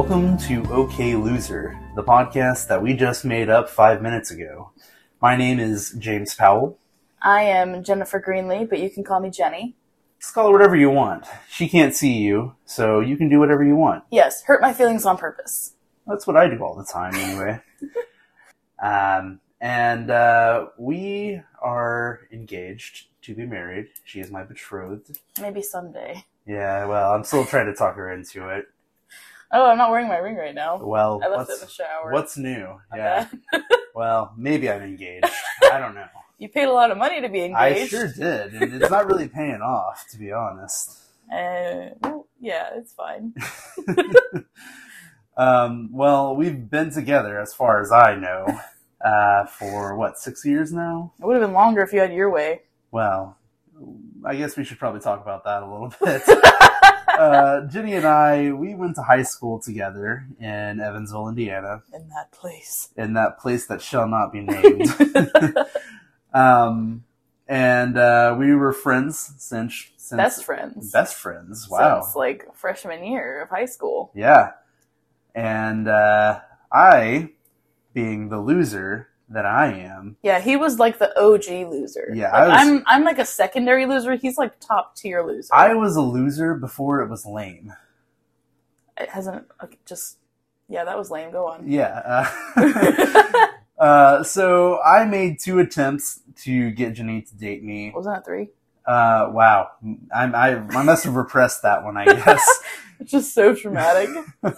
Welcome to OK Loser, the podcast that we just made up 5 minutes ago. My name is James Powell. I am Jennifer Greenlee, but you can call me Jenny. Just call her whatever you want. She can't see you, so you can do whatever you want. Yes, hurt my feelings on purpose. That's what I do all the time, anyway. We are engaged to be married. She is my betrothed. Maybe someday. Yeah, well, I'm still trying to talk her into it. Oh, I'm not wearing my ring right now. Well, I left it in the shower. What's new? Okay. Yeah. Well, maybe I'm engaged. I don't know. You paid a lot of money to be engaged. I sure did, and it's not really paying off, to be honest. Well, yeah, it's fine. Well, we've been together, as far as I know, for, 6 years now? It would have been longer if you had your way. Well, I guess we should probably talk about that a little bit. Jenny and I, we went to high school together in Evansville, Indiana. In that place. In that place that shall not be named. We were friends since... Best friends. Best friends, wow. Since, freshman year of high school. Yeah. And I, being the loser that I am... Yeah, he was the OG loser. Yeah, I'm a secondary loser. He's top tier loser. I was a loser before it was lame. It hasn't yeah, that was lame. Go on. Yeah. So I made 2 attempts to get Jenny to date me. Wasn't that 3? Wow. I must have repressed that one, I guess. It's just so traumatic.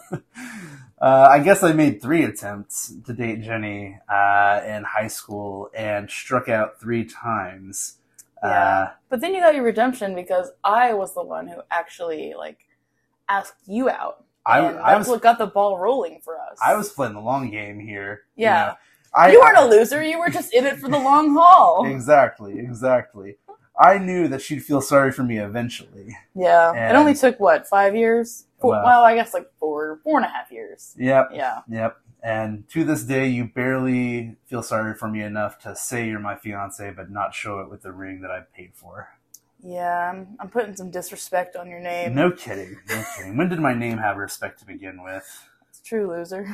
I guess I made 3 attempts to date Jenny in high school and struck out 3 times. Yeah. But then you got your redemption because I was the one who actually asked you out. That's what got the ball rolling for us. I was playing the long game here. Yeah. You weren't a loser. You were just in it for the long haul. Exactly. I knew that she'd feel sorry for me eventually. Yeah. It only took, 5 years? I guess 4.5 years. Yep. Yeah. Yep. And to this day, you barely feel sorry for me enough to say you're my fiance, but not show it with the ring that I paid for. Yeah, I'm putting some disrespect on your name. No kidding. When did my name have respect to begin with? It's true, loser.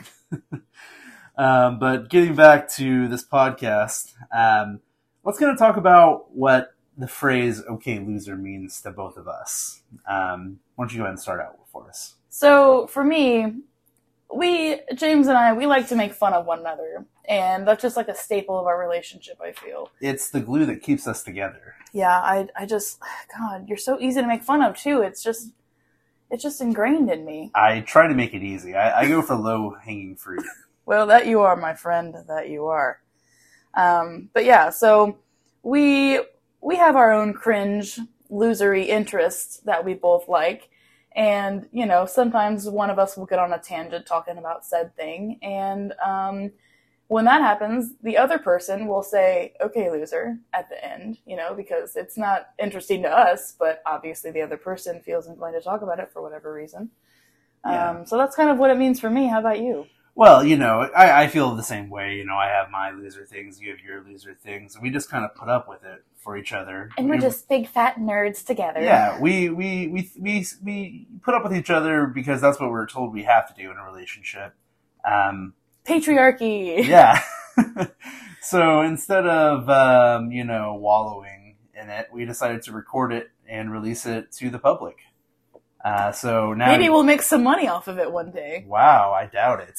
But getting back to this podcast, let's going to talk about what the phrase "okay, loser" means to both of us. Why don't you go ahead and start out for us? So, for me, James and I, we like to make fun of one another. And that's just a staple of our relationship, I feel. It's the glue that keeps us together. Yeah, I just, God, you're so easy to make fun of, too. It's just ingrained in me. I try to make it easy. I go for low-hanging fruit. Well, that you are, my friend, that you are. But yeah, so we have our own cringe, losery interests that we both like. And, sometimes one of us will get on a tangent talking about said thing. And when that happens, the other person will say, okay, loser, at the end, because it's not interesting to us, but obviously the other person feels inclined to talk about it for whatever reason. Yeah. So that's kind of what it means for me. How about you? Well, I feel the same way. I have my loser things, you have your loser things, and we just kind of put up with it for each other. And we're just big fat nerds together. Yeah, we put up with each other because that's what we're told we have to do in a relationship. Patriarchy. Yeah. So instead of wallowing in it, we decided to record it and release it to the public. So now maybe we'll make some money off of it one day. Wow, I doubt it.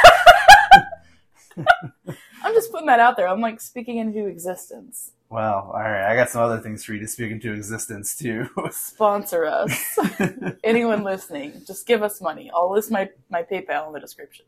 I'm just putting that out there. I'm speaking into existence. Well, all right. I got some other things for you to speak into existence too. Sponsor us. Anyone listening, just give us money. I'll list my PayPal in the description.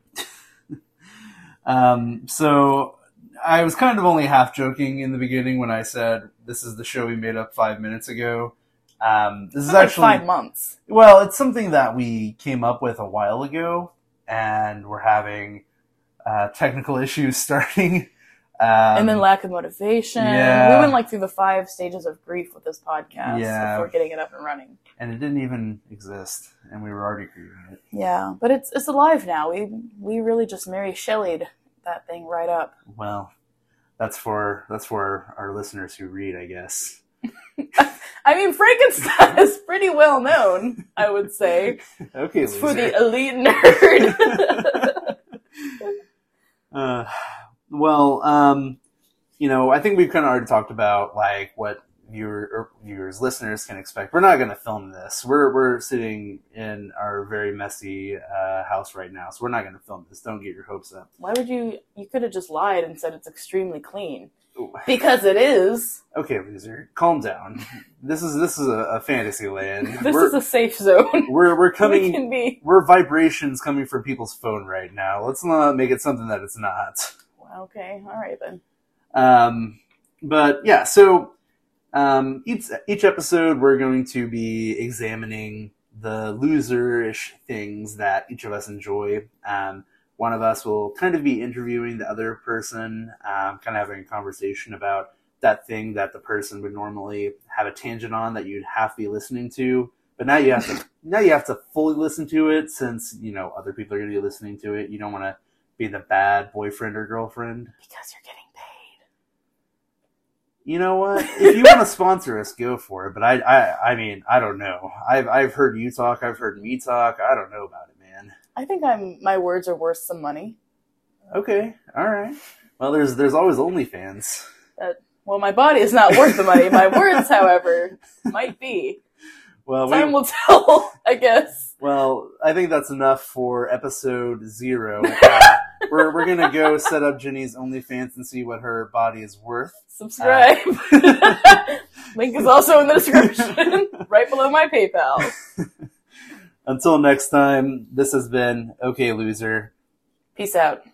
So I was kind of only half joking in the beginning when I said this is the show we made up 5 minutes ago. This is actually 5 months. Well, it's something that we came up with a while ago, and we're having technical issues starting. And then lack of motivation. Yeah. We went through the 5 stages of grief with this podcast before getting it up and running. And it didn't even exist, and we were already grieving it. Yeah, but it's alive now. We really just Mary Shelley'd that thing right up. Well, that's for our listeners who read, I guess. I mean, Frankenstein is pretty well known, I would say. Okay, It's loser. for the elite nerd. I think we've kind of already talked about like what viewers, listeners can expect. We're not going to film this. We're sitting in our very messy house right now, so we're not going to film this. Don't get your hopes up. Why would you could have just lied and said it's extremely clean. Ooh. Because it is. Okay, loser, calm down. This is a fantasy land. This is a safe zone. We're coming. We can be. We're vibrations coming from people's phone right now. Let's not make it something that it's not. Okay, all right then. But yeah, so each episode we're going to be examining the loser-ish things that each of us enjoy. One of us will kind of be interviewing the other person, kind of having a conversation about that thing that the person would normally have a tangent on that you'd have to be listening to. But now you have to fully listen to it since, other people are going to be listening to it. You don't want to be the bad boyfriend or girlfriend. Because you're getting paid. You know what? If you want to sponsor us, go for it. But I mean, I don't know. I've heard you talk. I've heard me talk. I don't know about it, man. I think my words are worth some money. Okay, all right. Well, there's always OnlyFans. Well, my body is not worth the money. My words, however, might be. Well, time will tell, I guess. Well, I think that's enough for episode 0. We're gonna go set up Jenny's OnlyFans and see what her body is worth. Subscribe. Link is also in the description, right below my PayPal. Until next time, this has been Okay Loser. Peace out.